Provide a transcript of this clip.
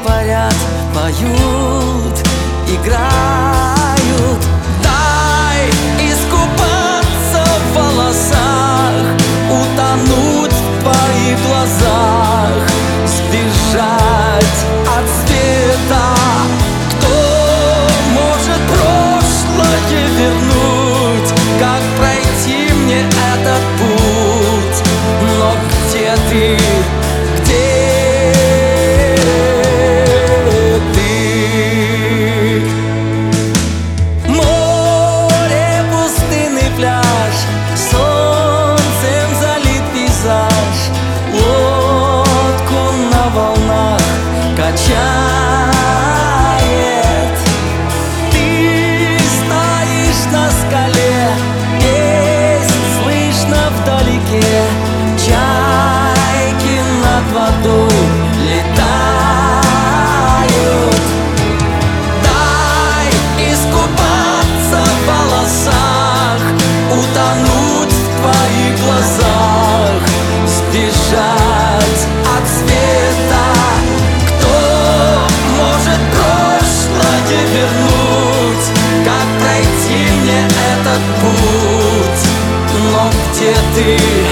парят, поют, играют. Дай искупаться в волосах, утонуть в твоих глазах, сбежать от света. Кто может прошлое вернуть? Как пройти мне этот путь? Но где ты? Качает, ты стоишь на скале, песнь слышно вдалеке, чайки над водой летают. Дай искупаться в волосах, утонуть в твоих глазах, сбежать от света. Вернуть, как пройти мне этот путь? Но где ты?